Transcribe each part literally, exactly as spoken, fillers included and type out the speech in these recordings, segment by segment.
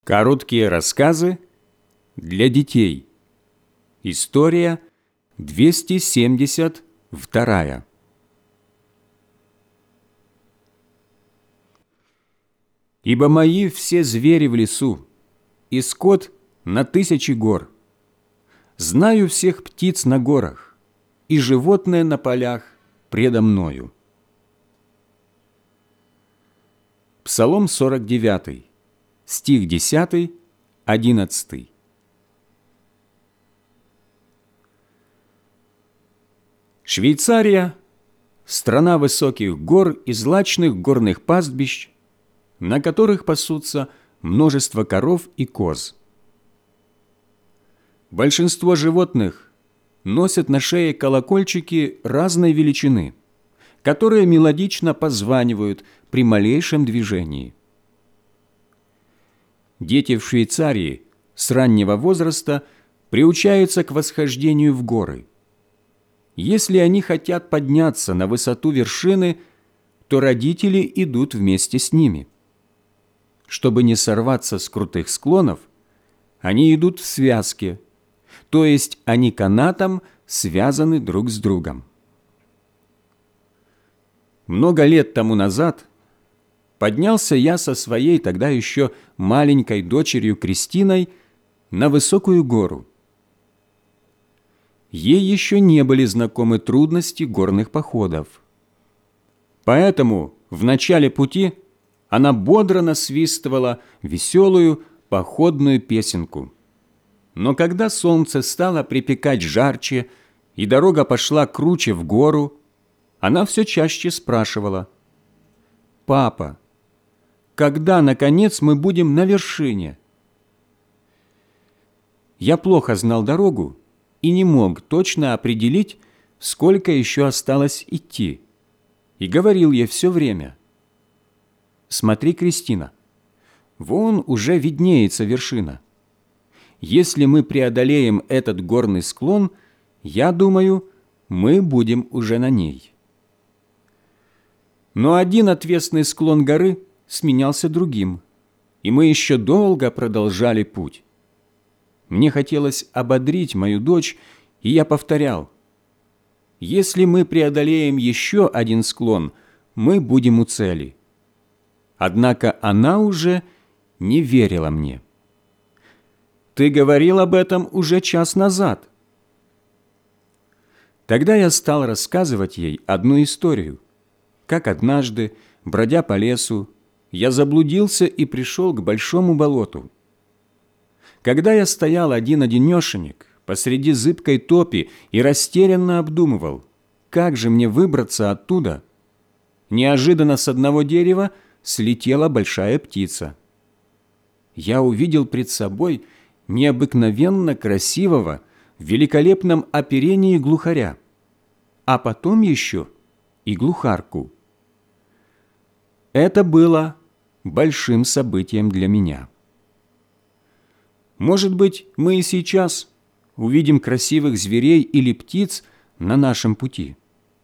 Короткие рассказы для детей. История двести семьдесят два. Ибо мои все звери в лесу, и скот на тысячи гор. Знаю всех птиц на горах, и животные на полях предо мною. Псалом сорок девятый, стих десятый, одиннадцатый. Швейцария – страна высоких гор и злачных горных пастбищ, на которых пасутся множество коров и коз. Большинство животных носят на шее колокольчики разной величины, которые мелодично позванивают при малейшем движении. Дети в Швейцарии с раннего возраста приучаются к восхождению в горы. Если они хотят подняться на высоту вершины, то родители идут вместе с ними. Чтобы не сорваться с крутых склонов, они идут в связке, то есть они канатом связаны друг с другом. Много лет тому назад поднялся я со своей тогда еще маленькой дочерью Кристиной на высокую гору. Ей еще не были знакомы трудности горных походов. Поэтому в начале пути она бодро насвистывала веселую походную песенку. Но когда солнце стало припекать жарче и дорога пошла круче в гору, она все чаще спрашивала: «Папа, когда, наконец, мы будем на вершине?» Я плохо знал дорогу и не мог точно определить, сколько еще осталось идти, и говорил ей все время: «Смотри, Кристина, вон уже виднеется вершина. Если мы преодолеем этот горный склон, я думаю, мы будем уже на ней». Но один отвесный склон горы сменялся другим, и мы еще долго продолжали путь. Мне хотелось ободрить мою дочь, и я повторял: «Если мы преодолеем еще один склон, мы будем у цели». Однако она уже не верила мне. «Ты говорил об этом уже час назад». Тогда я стал рассказывать ей одну историю, как однажды, бродя по лесу, я заблудился и пришел к большому болоту. Когда я стоял один-одинешенек посреди зыбкой топи и растерянно обдумывал, как же мне выбраться оттуда, неожиданно с одного дерева слетела большая птица. Я увидел пред собой необыкновенно красивого, в великолепном оперении глухаря, а потом еще и глухарку. Это было большим событием для меня. Может быть, мы и сейчас увидим красивых зверей или птиц на нашем пути.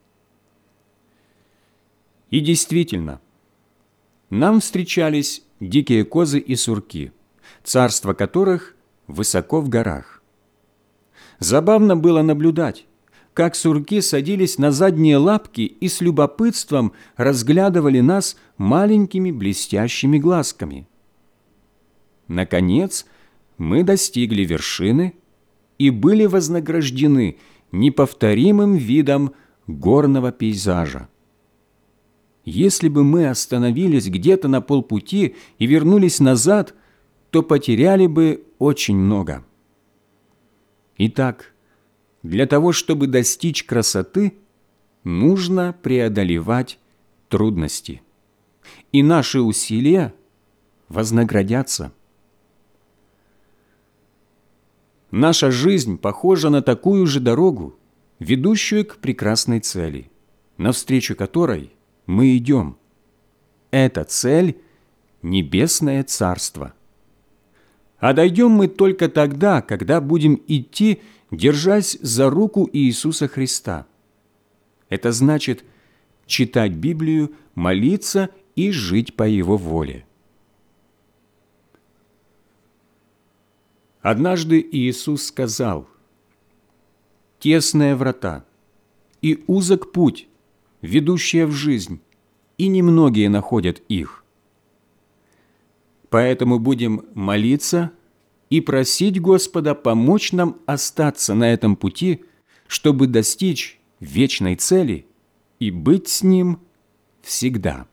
И действительно, нам встречались дикие козы и сурки, царство которых высоко в горах. Забавно было наблюдать, как сурки садились на задние лапки и с любопытством разглядывали нас маленькими блестящими глазками. Наконец, мы достигли вершины и были вознаграждены неповторимым видом горного пейзажа. Если бы мы остановились где-то на полпути и вернулись назад, то потеряли бы очень много. Итак, для того, чтобы достичь красоты, нужно преодолевать трудности. И наши усилия вознаградятся. Наша жизнь похожа на такую же дорогу, ведущую к прекрасной цели, навстречу которой мы идем. Эта цель – Небесное Царство. А дойдем мы только тогда, когда будем идти, держась за руку Иисуса Христа. Это значит читать Библию, молиться и жить по Его воле. Однажды Иисус сказал: «Тесные врата и узок путь, ведущие в жизнь, и немногие находят их». Поэтому будем молиться и просить Господа помочь нам остаться на этом пути, чтобы достичь вечной цели и быть с Ним всегда.